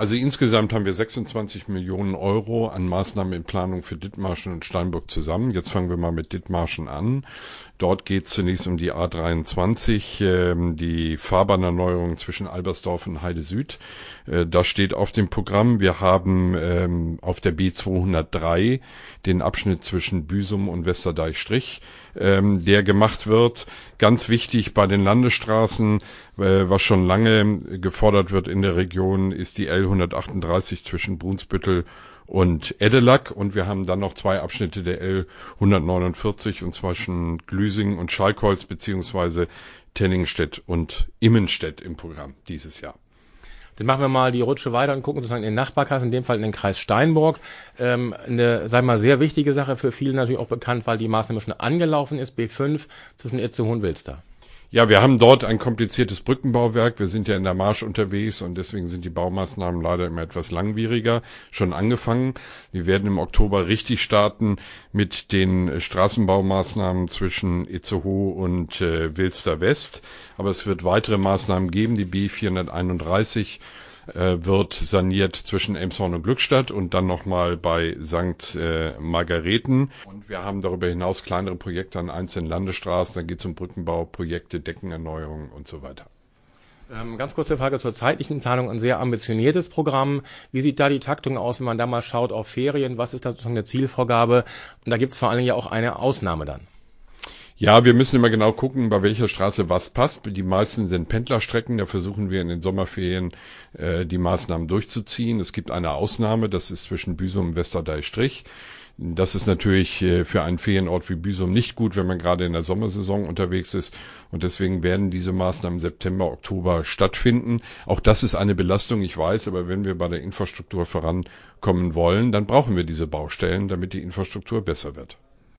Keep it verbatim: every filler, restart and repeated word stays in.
Also insgesamt haben wir sechsundzwanzig Millionen Euro an Maßnahmen in Planung für Dithmarschen und Steinburg zusammen. Jetzt fangen wir mal mit Dithmarschen an. Dort geht es zunächst um die A dreiundzwanzig, äh, die Fahrbahnerneuerung zwischen Albersdorf und Heide Süd. Äh, das steht auf dem Programm. Wir haben ähm, auf der B zweihundertdrei den Abschnitt zwischen Büsum und Westerdeich-Strich, ähm, der gemacht wird. Ganz wichtig bei den Landesstraßen, äh, was schon lange gefordert wird in der Region, ist die L hundertachtunddreißig zwischen Brunsbüttel und Eddelack, und wir haben dann noch zwei Abschnitte der L hundertneunundvierzig und zwischen Glüsingen und Schalkholz beziehungsweise Tenningstedt und Immenstedt im Programm dieses Jahr. Dann machen wir mal die Rutsche weiter und gucken sozusagen in den Nachbarkreis, in dem Fall in den Kreis Steinburg. Ähm, eine, sagen wir mal, sehr wichtige Sache, für viele natürlich auch bekannt, weil die Maßnahme schon angelaufen ist, B fünf zwischen Itzehoe-Wilster. Ja, wir haben dort ein kompliziertes Brückenbauwerk. Wir sind ja in der Marsch unterwegs und deswegen sind die Baumaßnahmen leider immer etwas langwieriger. Schon angefangen. Wir werden im Oktober richtig starten mit den Straßenbaumaßnahmen zwischen Itzehoe und äh, Wilster West. Aber es wird weitere Maßnahmen geben. Die B vierhunderteinunddreißig äh, wird saniert zwischen Elmshorn und Glückstadt und dann nochmal bei Sankt äh, Margareten. Und wir haben darüber hinaus kleinere Projekte an einzelnen Landesstraßen. Da geht es um Brückenbau, Projekte, Deckenerneuerung und so weiter. Ähm, ganz kurze Frage zur zeitlichen Planung. Ein sehr ambitioniertes Programm. Wie sieht da die Taktung aus, wenn man da mal schaut auf Ferien? Was ist da sozusagen eine Zielvorgabe? Und da gibt es vor allen Dingen ja auch eine Ausnahme dann. Ja, wir müssen immer genau gucken, bei welcher Straße was passt. Die meisten sind Pendlerstrecken, da versuchen wir in den Sommerferien äh, die Maßnahmen durchzuziehen. Es gibt eine Ausnahme, das ist zwischen Büsum und Westerdeich-Strich. Das ist natürlich äh, für einen Ferienort wie Büsum nicht gut, wenn man gerade in der Sommersaison unterwegs ist. Und deswegen werden diese Maßnahmen im September, Oktober stattfinden. Auch das ist eine Belastung, ich weiß, aber wenn wir bei der Infrastruktur vorankommen wollen, dann brauchen wir diese Baustellen, damit die Infrastruktur besser wird.